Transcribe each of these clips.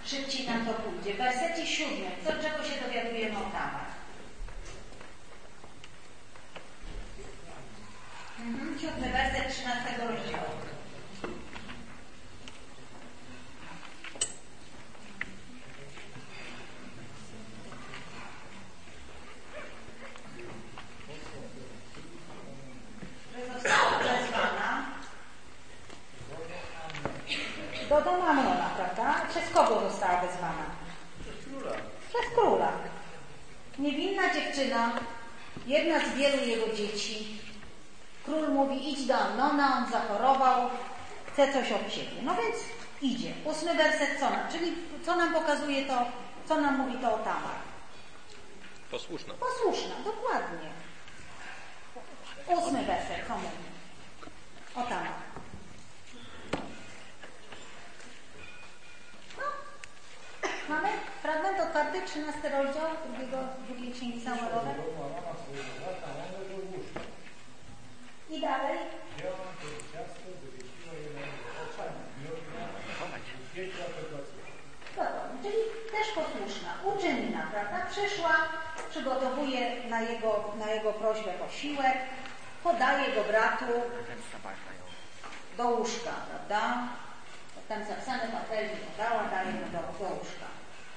szybciej nam to pójdzie. W wersecie 7, czego się dowiadujemy o Tamar? 7 werset 13 rozdziału. Że została wezwana do domu Amnona, prawda? Przez kogo została wezwana? Przez króla. Przez króla. Niewinna dziewczyna, jedna z wielu jego dzieci. Król mówi, idź do Amnona, on zachorował, chce coś od ciebie. No więc idzie. 8 werset czyli co nam pokazuje to, co nam mówi to o Tamar? Posłuszna. Posłuszna, dokładnie. 8 werset, co mówi o Tamar? No, mamy fragment otwarty, 13 rozdział drugiej księgi Samuelowej. I dalej. Dokładnie, czyli też posłuszna, uczynna, prawda? Przyszła, przygotowuje na jego prośbę posiłek, podaje go bratu do łóżka, prawda? Tam zapisane patelni podała, daje go do łóżka.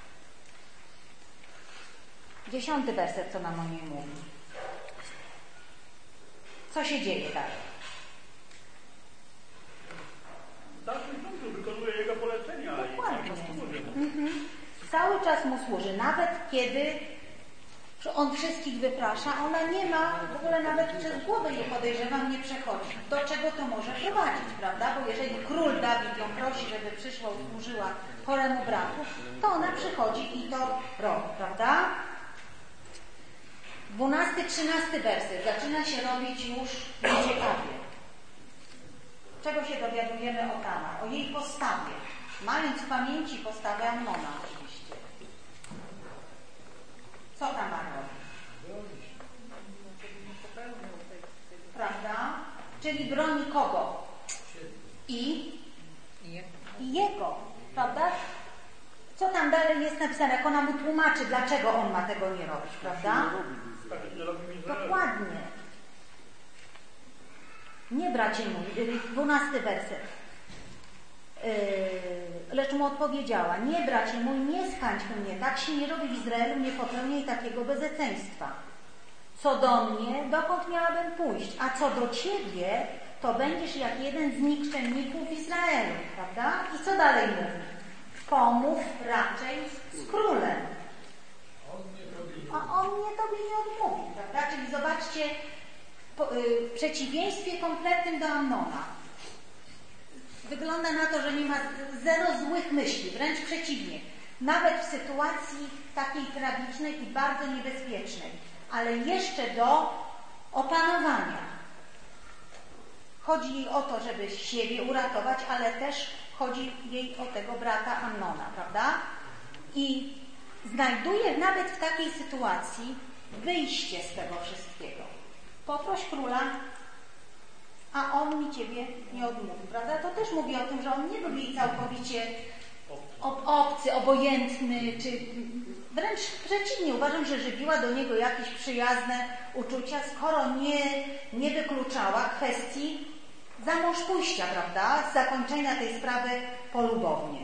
10 werset, co nam o niej mówi. Co się dzieje dalej? Dalszy ciągu wykonuje jego polecenia. Dokładnie. Cały czas mu służy. Nawet kiedy on wszystkich wyprasza, ona nie ma, w ogóle nawet przez głowę jej podejrzewam nie przechodzi. Do czego to może prowadzić, prawda? Bo jeżeli król Dawid ją prosi, żeby przyszła i służyła choremu bratu, to ona przychodzi i to robi, prawda? 12-13 werset zaczyna się robić już nieciekawie. Czego się dowiadujemy o Tamar? O jej postawie. Mając w pamięci postawę Amnona oczywiście. Co Tamar robi? Prawda? Czyli broni kogo? I jego. Prawda? Co tam dalej jest napisane? Jak ona mu tłumaczy, dlaczego on ma tego nie robić, prawda? Dokładnie. Nie, bracie mój, 12 werset. Lecz mu odpowiedziała, nie, bracie mój, nie skańcz mnie, tak się nie robi w Izraelu, nie popełniaj takiego bezeceństwa. Co do mnie, dokąd miałabym pójść, a co do ciebie, to będziesz jak jeden z nikczemników Izraelu, prawda? I co dalej mówi? Pomów raczej z królem. A on mnie tobie nie odmówi, prawda? Czyli zobaczcie, w przeciwieństwie kompletnym do Amnona. Wygląda na to, że nie ma zero złych myśli, wręcz przeciwnie. Nawet w sytuacji takiej tragicznej i bardzo niebezpiecznej, ale jeszcze do opanowania. Chodzi jej o to, żeby siebie uratować, ale też chodzi jej o tego brata Amnona, prawda? I znajduje nawet w takiej sytuacji wyjście z tego wszystkiego. Poproś króla, a on mi ciebie nie odmówi, prawda? To też mówi o tym, że on nie był jej całkowicie obcy, obojętny, czy wręcz przeciwnie. Uważam, że żywiła do niego jakieś przyjazne uczucia, skoro nie wykluczała kwestii za mąż pójścia, prawda? Z zakończenia tej sprawy polubownie.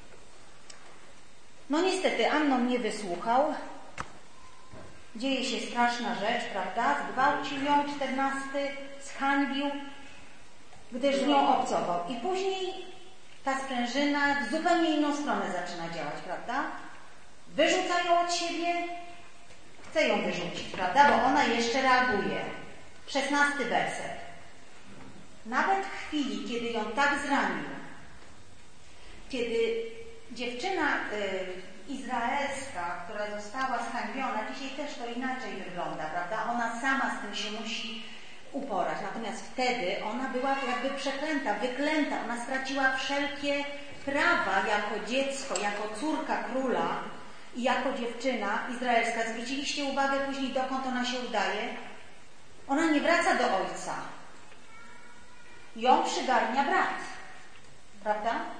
No niestety Amnon nie wysłuchał. Dzieje się straszna rzecz, prawda? Zgwałcił ją, 14, zhańbił, gdyż z nią obcował. I później ta sprężyna w zupełnie inną stronę zaczyna działać, prawda? Wyrzuca ją od siebie, chce ją wyrzucić, prawda? Bo ona jeszcze reaguje. 16 werset. Nawet w chwili, kiedy ją tak zranił, kiedy dziewczyna izraelska, która została zhańbiona, dzisiaj też to inaczej wygląda, prawda? Ona sama z tym się musi uporać. Natomiast wtedy ona była jakby przeklęta, wyklęta. Ona straciła wszelkie prawa jako dziecko, jako córka króla i jako dziewczyna izraelska. Zwróciliście uwagę później, dokąd ona się udaje? Ona nie wraca do ojca. Ją przygarnia brat. Prawda?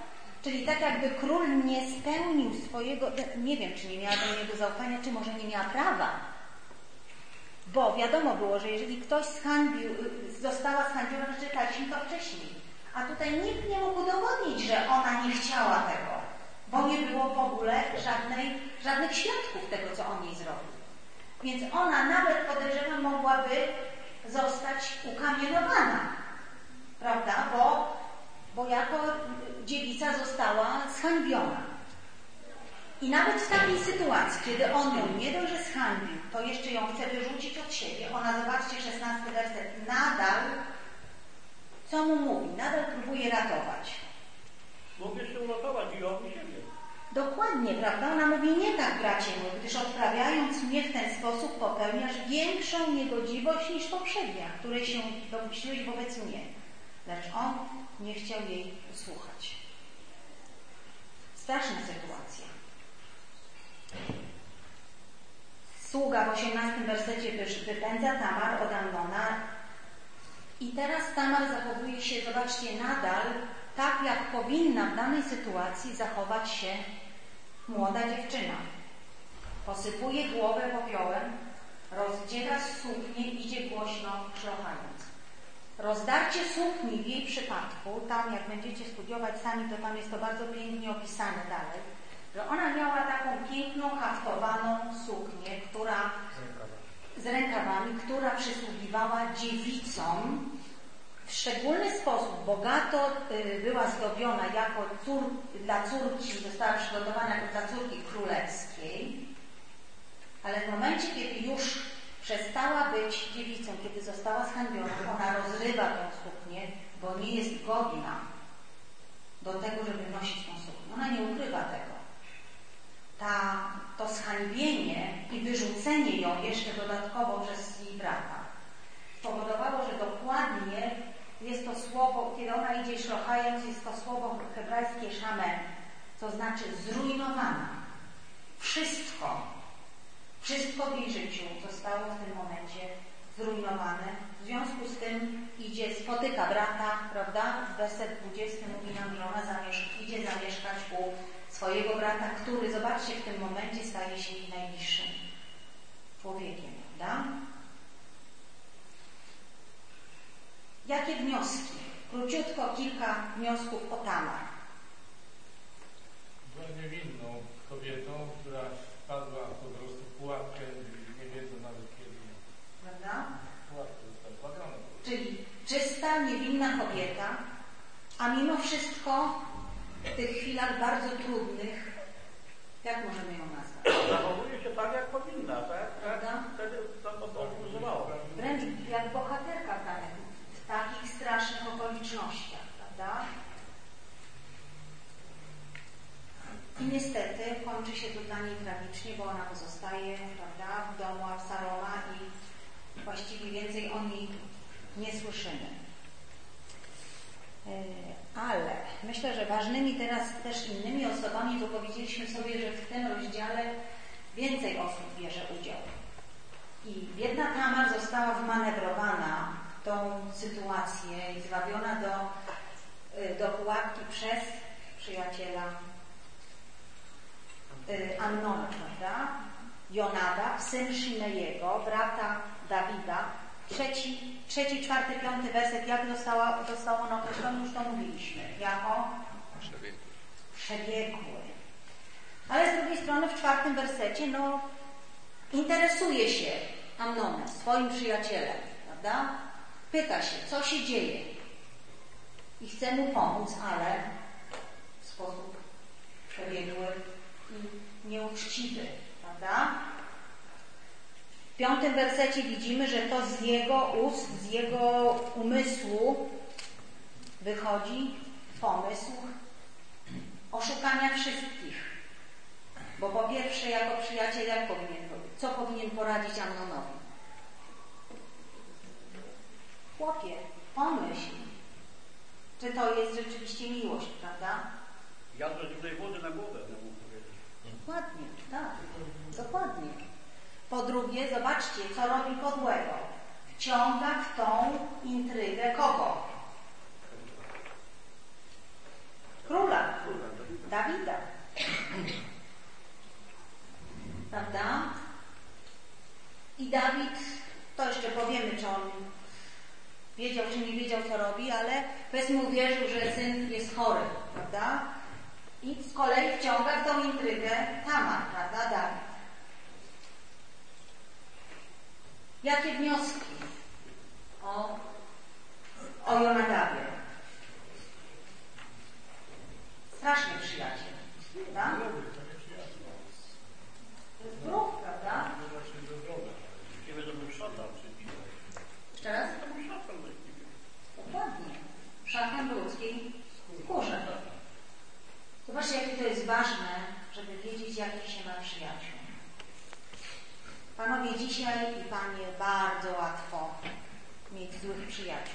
Czyli tak jakby król nie spełnił swojego, nie wiem, czy nie miała do niego zaufania, czy może nie miała prawa. Bo wiadomo było, że jeżeli ktoś została zhańbiona, czytaliśmy to wcześniej. A tutaj nikt nie mógł udowodnić, że ona nie chciała tego, bo nie było w ogóle żadnych świadków tego, co on jej zrobił. Więc ona nawet, podejrzewam, mogłaby zostać ukamienowana, prawda? Bo jako dziewica została zhańbiona. I nawet w takiej sytuacji, kiedy on ją nie dość, że zhańbił, to jeszcze ją chce wyrzucić od siebie. Ona, zobaczcie, 16 werset, nadal, co mu mówi? Nadal próbuje ratować. Mógł jeszcze uratować i ją i siebie. Dokładnie, prawda? Ona mówi, nie tak, bracie mój, gdyż odprawiając mnie w ten sposób popełniasz większą niegodziwość niż poprzednia, której się dopuściłeś wobec mnie. Lecz on nie chciał jej usłuchać. Straszna sytuacja. Sługa w 18 wersecie wypędza Tamar od Amnona i teraz Tamar zachowuje się, zobaczcie, nadal tak, jak powinna w danej sytuacji zachować się młoda dziewczyna. Posypuje głowę popiołem, rozdziera suknię, idzie głośno szlochając. Rozdarcie sukni w jej przypadku, tam jak będziecie studiować sami, to tam jest to bardzo pięknie opisane dalej, że ona miała taką piękną, haftowaną suknię, z rękawami, która przysługiwała dziewicom w szczególny sposób. Bogato była zdobiona jako dla córki, została przygotowana jako dla córki królewskiej, ale w momencie, kiedy już przestała być dziewicą, kiedy została zhańbiona, ona rozrywa tę suknię, bo nie jest godna do tego, żeby nosić tą suknię. Ona nie ukrywa tego. To zhańbienie i wyrzucenie ją jeszcze dodatkowo przez jej brata spowodowało, że dokładnie jest to słowo, kiedy ona idzie szlochając, jest to słowo hebrajskie szamen, co znaczy zrujnowana. Wszystko w jej życiu zostało w tym momencie zrujnowane. W związku z tym spotyka brata, prawda? Werset 20 mówi nam, że ona idzie zamieszkać u swojego brata, który, zobaczcie, w tym momencie staje się jej najbliższym człowiekiem, prawda? Jakie wnioski? Króciutko kilka wniosków o Tamar. Była niewinną kobietą, która wpadła po prostu w pułapkę, nie wiedzą nawet kiedy. Prawda? Pułapkę została wpadła. Czyli czysta, niewinna kobieta, a mimo wszystko w tych chwilach bardzo trudnych, jak możemy ją nazwać? Zachowuje się tak, jak powinna, tak? Prawda? Wtedy to obowiązywało. Wręcz jak bohaterka w takich strasznych okolicznościach, prawda? I niestety kończy się to dla niej tragicznie, bo ona pozostaje, prawda, w domu Absaloma i właściwie więcej o niej nie słyszymy. Ale myślę, że ważnymi teraz też innymi osobami, bo powiedzieliśmy sobie, że w tym rozdziale więcej osób bierze udział. I biedna Tamar została wmanewrowana w tą sytuację i zwabiona do pułapki przez przyjaciela Amnona, prawda? Jonada, syn Shimejego, brata Dawida. Trzeci, czwarty, piąty werset, jak zostało on określony, już to mówiliśmy, jako przebiegły. Ale z drugiej strony w 4 wersecie, interesuje się Amnonem, swoim przyjacielem, prawda? Pyta się, co się dzieje i chce mu pomóc, ale w sposób przebiegły i nieuczciwy, prawda? W 5 wersecie widzimy, że to z jego ust, z jego umysłu wychodzi pomysł oszukania wszystkich. Bo po pierwsze, jako przyjaciel, co powinien poradzić Amnonowi? Chłopie, pomyśl, czy to jest rzeczywiście miłość, prawda? Jadro zimnej wody na głowę, mógł powiedzieć. Dokładnie, tak, dokładnie. Po drugie, zobaczcie, co robi podłego. Wciąga w tą intrygę kogo? Króla. Dawida. Prawda? I Dawid, to jeszcze powiemy, czy on wiedział, czy nie wiedział, co robi, ale powiedzmy uwierzył, że syn jest chory, prawda? I z kolei wciąga w tą intrygę Tamar, prawda, Dawid. Jakie wnioski o Jonadabie? Straszny przyjaciel, prawda? To jest wróg, prawda? Właściwie to był szatan. Jeszcze raz? To był szatan właściwie. Dokładnie. Szatan w ludzkiej skórze. Zobaczcie, jakie to jest ważne, żeby wiedzieć, jakich się ma przyjaciół. Panowie, dzisiaj i panie, bardzo łatwo mieć złych przyjaciół.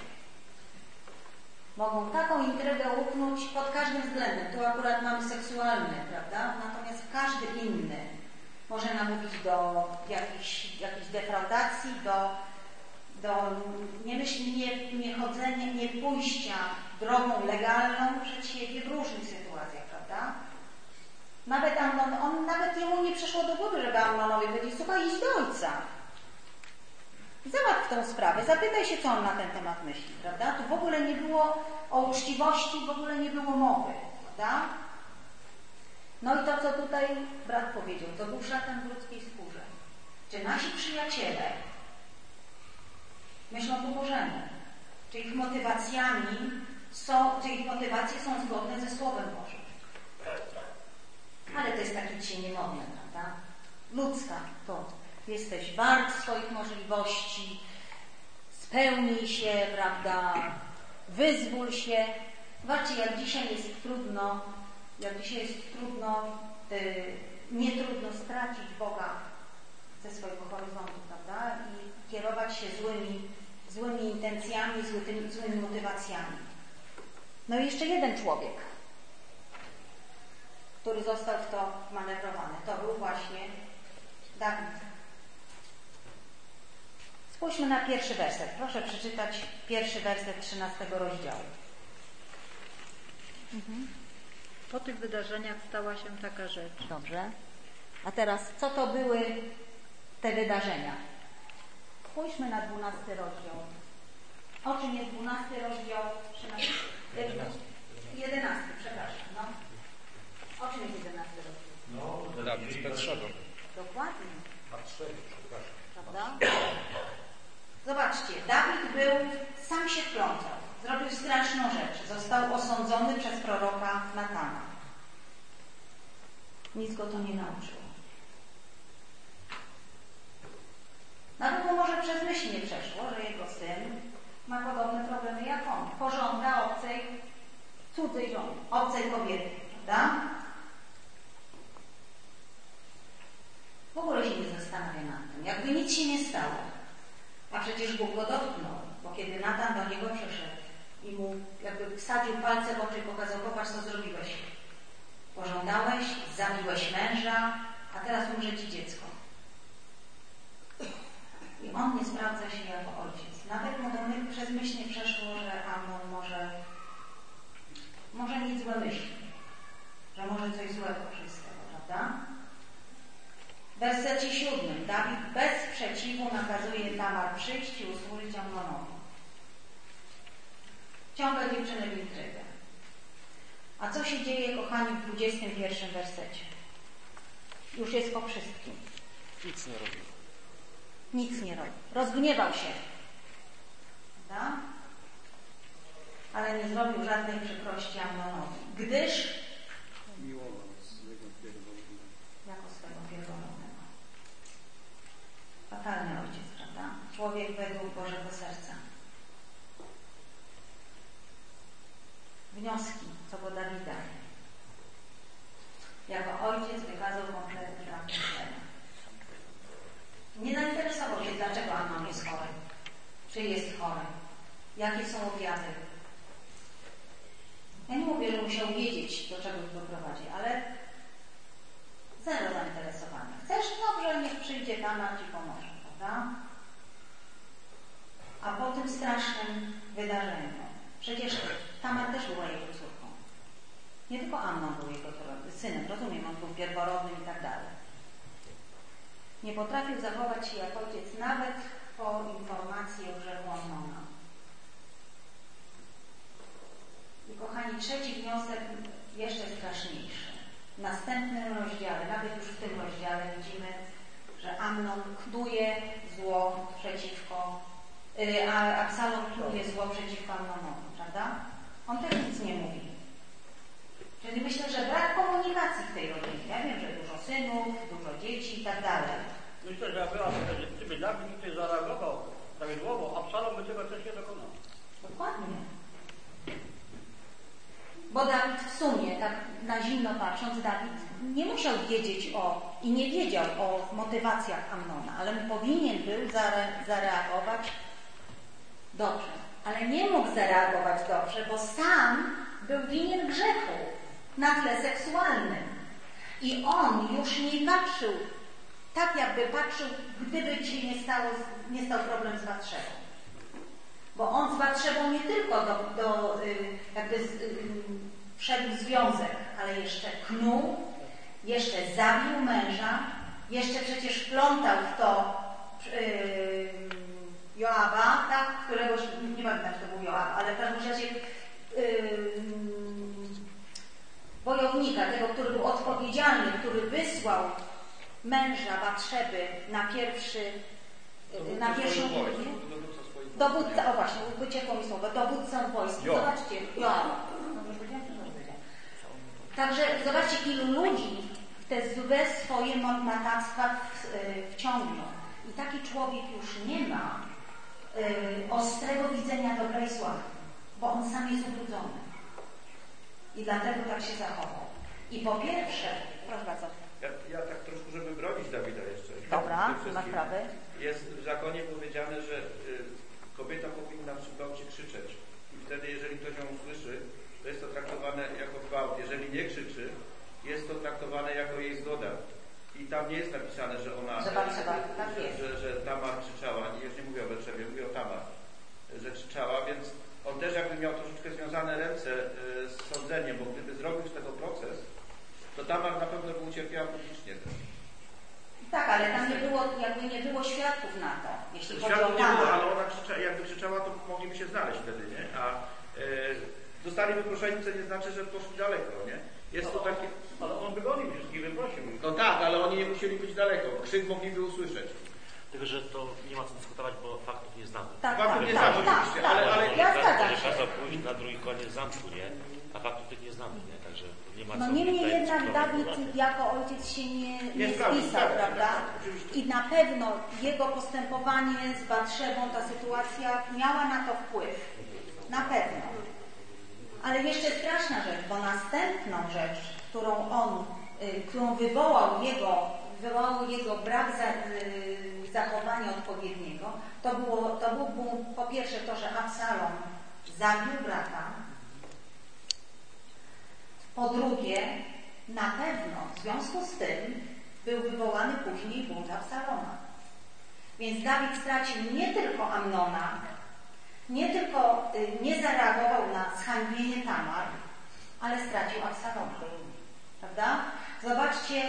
Mogą taką intrygę upchnąć pod każdym względem. Tu akurat mamy seksualny, prawda? Natomiast każdy inny może namówić do jakiejś defraudacji, do niechodzenia, nie pójścia drogą legalną przed siebie w różnych sytuacjach, prawda? Nawet Amnon, nawet jemu nie przyszło do głowy, żeby Amnonowi powiedzieć: słuchaj, idź do ojca. Załatw tą sprawę, zapytaj się, co on na ten temat myśli, prawda? Tu w ogóle nie było o uczciwości, w ogóle nie było mowy, prawda? No i to, co tutaj brat powiedział, to był szatan w ludzkiej skórze. Czy nasi przyjaciele myślą po Bożemu? Czy ich motywacje są zgodne ze Słowem Bożym? Ale to jest takie dzisiaj niemodne, prawda? Ludzka to. Jesteś wart swoich możliwości, spełnij się, prawda? Wyzwól się. Zobaczcie, jak dzisiaj jest trudno, nie trudno stracić Boga ze swojego horyzontu, prawda? I kierować się złymi intencjami, złymi motywacjami. No i jeszcze jeden człowiek, który został w to wmanewrowany. To był właśnie Dawid. Spójrzmy na pierwszy werset. Proszę przeczytać pierwszy werset 13 rozdziału. Po tych wydarzeniach stała się taka rzecz. Dobrze. A teraz, co to były te wydarzenia? Spójrzmy na 12 rozdział. O czym jest 12 rozdział? 13, 11, przepraszam. No. O czym jest 11 rozdział? No, Dawid z Betrzebą. Dokładnie. Przepraszam. Prawda? Zobaczcie, Dawid sam się wtrącał. Zrobił straszną rzecz. Został osądzony przez proroka Natana. Nic go to nie nauczyło. Nawet mu może przez myśl nie przeszło, że jego syn ma podobne problemy jak on. Pożąda cudzej żony, obcej kobiety, prawda? W ogóle się nie zastanawia nad tym. Jakby nic się nie stało. A przecież Bóg go dotknął, bo kiedy Natan do niego przyszedł i mu jakby wsadził palce w oczy i pokazał: popatrz, co zrobiłeś. Pożądałeś, zabiłeś męża, a teraz umrze ci dziecko. I on nie sprawdza się jako ojciec. Nawet mu przez myśl nie przeszło, że Amnon może mieć złe myśli, że może coś złego przyjść z tego, prawda? W wersecie 7 Dawid bez sprzeciwu nakazuje Tamar przyjść i usłużyć Amnonowi. Ciąga dziewczynę w intrygę. A co się dzieje, kochani, w 21 wersecie? Już jest po wszystkim. Nic nie robił. Nic nie robi. Rozgniewał się. Prawda? Ale nie zrobił żadnej przykrości Amnonowi, gdyż Miłował swego pierworodnego. jako swego pierworodnego. Fatalny ojciec, prawda? Człowiek według Bożego serca. Wnioski co do Dawida. Jako ojciec wykazał kompletny brak myślenia. Nie zainteresował się, dlaczego Amnon jest chory. Czy jest chory. Jakie są objawy. Ja nie mówię, że musiał wiedzieć, do czego to doprowadzi, ale zero zainteresowania. Chcesz? Dobrze, niech przyjdzie Tamar, ci pomoże, prawda? A po tym strasznym wydarzeniu, przecież Tamar też była jego córką. Nie tylko Amnon był jego synem, rozumiem, on był pierworodnym i tak dalej. Nie potrafił zachować się jak ojciec nawet po informacji o grzechu Amnona. I kochani, trzeci wniosek jeszcze straszniejszy. W następnym rozdziale, nawet już w tym rozdziale widzimy, że Amnon knuje zło przeciwko, a Absalom knuje zło przeciwko Amnonowi, prawda? On też nic nie mówi. Czyli myślę, że brak komunikacji w tej rodzinie. Ja wiem, że dużo synów, dużo dzieci i tak dalej. Myślę, że gdyby Dawid tutaj zareagował prawidłowo, Absalom by tego też nie dokonał. Dokładnie. Bo Dawid w sumie, tak na zimno patrząc, Dawid nie musiał wiedzieć i nie wiedział o motywacjach Amnona, ale powinien był zareagować dobrze. Ale nie mógł zareagować dobrze, bo sam był winien grzechu na tle seksualnym. I on już nie patrzył tak, jakby patrzył, gdyby dzisiaj nie stał problem z Batszebą. Bo on z Batszebą nie tylko wszedł w związek, ale jeszcze knuł, jeszcze zabił męża, jeszcze przecież wplątał w to Joaba, tak? Któregoś, nie pamiętam, czy to był Joab, ale w każdym razie wojownika, tego, który był odpowiedzialny, który wysłał męża Batszeby na pierwszą dowódca, o właśnie, wyciekło mi słowo, dowódcą wojsk. Zobaczcie, Joab. Także zobaczcie, ilu ludzi w te złe swoje matactwa wciągnął. I taki człowiek już nie ma ostrego widzenia dobra i zła, bo on sam jest ubrudzony. I dlatego tak się zachował. I po pierwsze, proszę bardzo. Ja tak troszkę, żeby bronić Dawida jeszcze. Dobra, masz sprawę. Jest w zakonie powiedziane, że kobieta powinna przy gwałcie krzyczeć. I wtedy, jeżeli ktoś ją usłyszy, to jest to traktowane jako gwałt. Jeżeli nie krzyczy, jest to traktowane jako jej zgoda. I tam nie jest napisane, że ona, że Tamar krzyczała. I już nie mówię o Betrzebie, mówię o Tamar, że krzyczała, więc on też jakby miał troszeczkę związane ręce z sądzeniem, bo gdyby zrobił z tego proces, to Tamar na pewno by ucierpiała publicznie też. Tak, ale tam nie było świadków na to, jeśli chodzi o Świadków nie Tamar. było, ale ona jakby krzyczała, to mogliby się znaleźć wtedy, nie? A zostali wyproszeni, co nie znaczy, że poszli daleko, nie? Jest to takie... Ale on wygonił wszystkich, wyprosił. No tak, ale oni nie musieli być daleko. Krzyk mogliby usłyszeć. Tylko, że to nie ma co dyskutować, bo faktów nie znamy. Tak, Faktów nie znamy oczywiście, ale ja zgadzam się. Kazał pójść na drugi koniec zamku, nie? A faktów tych nie znamy, nie? Także nie ma co... No niemniej jednak Dawid jako ojciec się nie spisał, prawda? I na pewno jego postępowanie z Batszebą, ta sytuacja miała na to wpływ. Na pewno. Ale jeszcze straszna rzecz, bo następną rzecz, którą wywołał jego brak zachowania odpowiedniego, to było po pierwsze to, że Absalom zabił brata. Po drugie, na pewno w związku z tym był wywołany później bunt Absaloma. Więc Dawid stracił nie tylko Amnona, nie zareagował na zhańbienie Tamar, ale stracił Absaloma. Prawda? Zobaczcie,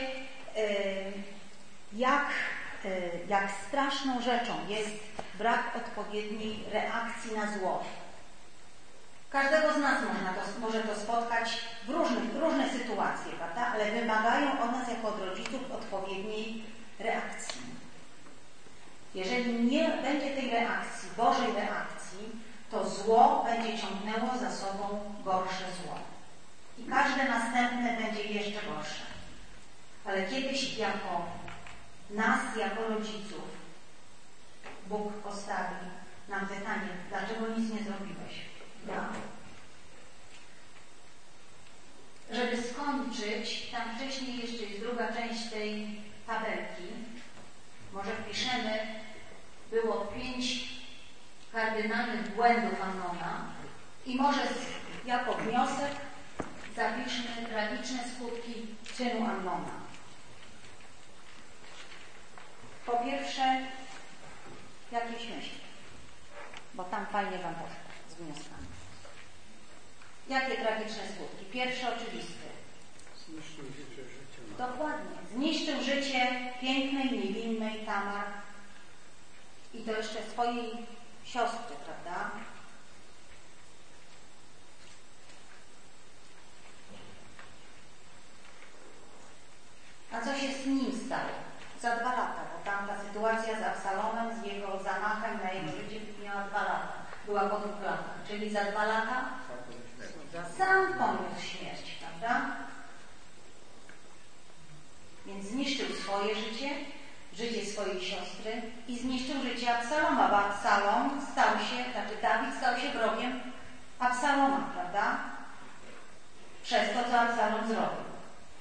jak straszną rzeczą jest brak odpowiedniej reakcji na zło. Każdego z nas może to spotkać w różne sytuacje, prawda? Ale wymagają od nas jako od rodziców odpowiedniej reakcji. Jeżeli nie będzie tej reakcji, Bożej reakcji, to zło będzie ciągnęło za sobą gorsze zło. I każde następne będzie jeszcze gorsze. Ale kiedyś jako rodziców, Bóg postawi nam pytanie, dlaczego nic nie zrobiłeś? Żeby skończyć, tam wcześniej jeszcze jest druga część tej tabelki. Może wpiszemy, było 5 kardynalnych błędów Amnona i może jako wniosek zapiszmy tragiczne skutki czynu Amnona. Po pierwsze, jakieś myśli, bo tam fajnie wam poszło z wnioskami. Jakie tragiczne skutki? Pierwszy oczywisty. Zniszczył życie. Dokładnie. Zniszczył życie pięknej, niewinnej Tamar i to jeszcze swojej siostry, prawda? A co się z nim stało? Za 2 lata, bo tamta sytuacja z Absalomem, z jego zamachem na jego życie miała 2 lata. Była po 2 latach, czyli za 2 lata sam poniósł śmierć, prawda? Więc zniszczył swoje życie, życie swojej siostry i zniszczył życie Absaloma, bo Absalom stał się, Dawid stał się wrogiem Absaloma, prawda? Przez to, co Absalom zrobił.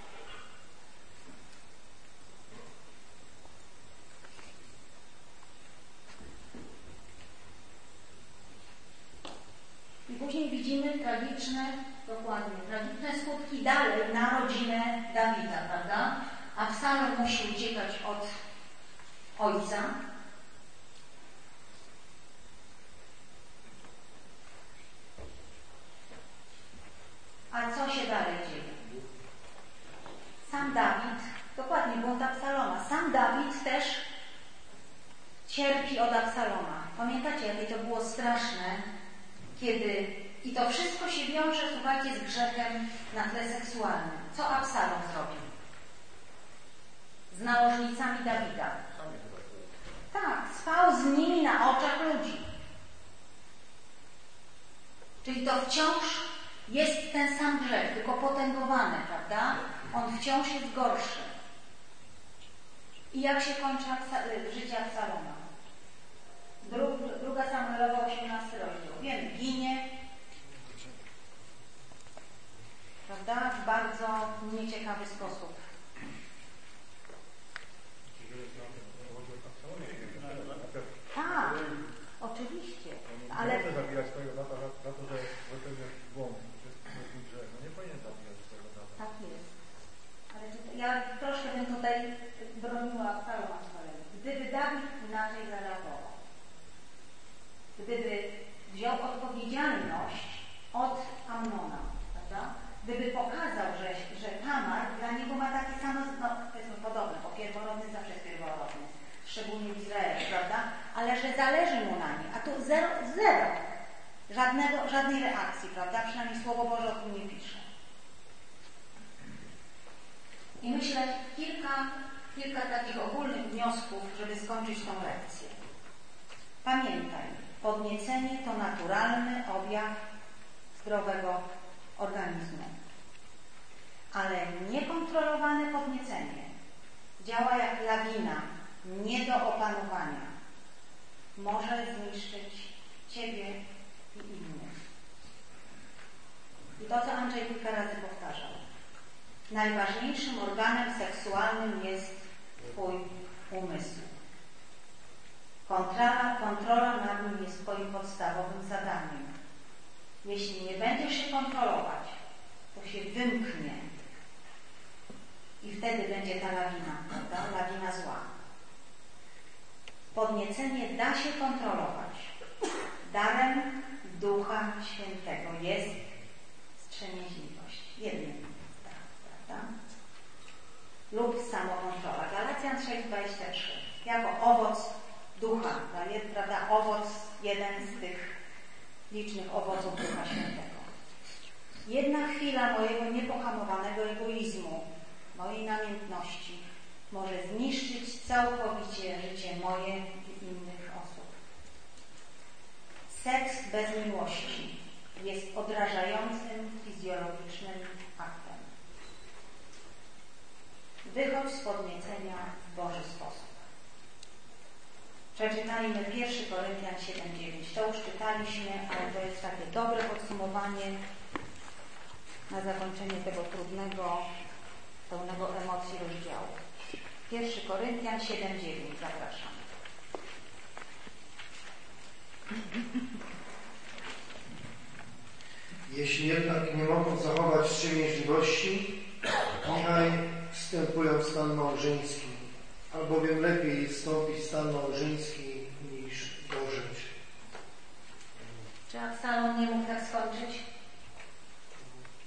I później widzimy tragiczne skutki dalej na rodzinę Dawida, prawda? Absalom musi uciekać od ojca. A co się dalej dzieje? Sam Dawid, dokładnie błąd Absaloma, sam Dawid też cierpi od Absaloma. Pamiętacie, jakie to było straszne, kiedy... I to wszystko się wiąże, słuchajcie, z grzechem na tle seksualnym. Co Absalom zrobił? Z nałożnicami Dawida. Tak, spał z nimi na oczach ludzi. Czyli to wciąż jest ten sam grzech, tylko potęgowany, prawda? On wciąż jest gorszy. I jak się kończy życie Absaloma? Druga Samuelowa, 18 rozdział. Wiemy, ginie, prawda? W bardzo nieciekawy sposób. Tak, oczywiście. Ale... Nie może zabijać swojego brata za to, że popełnił błąd. No nie powinien zabijać swojego brata. Tak jest. Ale ja troszkę bym tutaj broniła Absaloma swojego. Gdyby Dawid inaczej zareagował, gdyby wziął odpowiedzialność od Amnona, prawda? Gdyby pokazał, że Tamar dla niego ma takie samo, no powiedzmy podobne, bo pierworodny zawsze jest pierworodny, szczególnie w Izraelu, prawda? Ale że zależy mu na niej, a tu zero. Żadnej reakcji, prawda? Przynajmniej Słowo Boże o tym nie pisze. I myślę, kilka takich ogólnych wniosków, żeby skończyć tą lekcję. Pamiętaj, podniecenie to naturalny objaw zdrowego organizmu. Ale niekontrolowane podniecenie działa jak lawina, nie do opanowania. Może zniszczyć Ciebie i innych. I to, co Andrzej kilka razy powtarzał. Najważniejszym organem seksualnym jest Twój umysł. Kontrola nad nim jest Twoim podstawowym zadaniem. Jeśli nie będziesz się kontrolować, to się wymknie. I wtedy będzie ta lawina, prawda? Lawina zła. Podniecenie da się kontrolować. Darem Ducha Świętego jest wstrzemięźliwość. Jednym z darów, prawda? Lub samokontrola. Galacjan 6:23. Jako owoc Ducha, prawda? Owoc, jeden z tych licznych owoców Ducha Świętego. Jedna chwila mojego niepohamowanego egoizmu, mojej namiętności może zniszczyć całkowicie życie moje i innych osób. Seks bez miłości jest odrażającym fizjologicznym aktem. Wychodź z podniecenia w Boży sposób. Przeczytajmy 1 Koryntian 7:9. To już czytaliśmy, ale to jest takie dobre podsumowanie na zakończenie tego trudnego, pełnego emocji rozdziału. 1 Koryntian 7:9. Zapraszam. Jeśli jednak nie mogą zachować wstrzemięźliwości, niechaj wstępują w stan małżeński, albowiem lepiej jest wstąpić w stan małżeński niż dożyć. Czy Absalom nie mógł tak skończyć?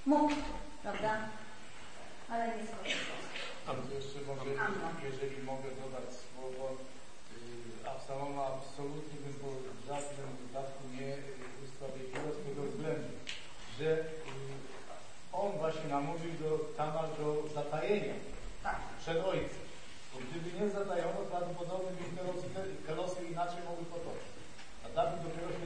mógł, prawda? Ale nie skorzystał. A tu jeszcze może, jeżeli mogę dodać słowo, Absaloma absolutnie bym po żadnym wypadku nie usprawiedliwiał z tego względu, że on właśnie namówił do Tamar do zatajenia przed ojcem. Bo gdyby nie zatajono, prawdopodobnie by te losy inaczej mogły potoczyć. A Dawid dopiero się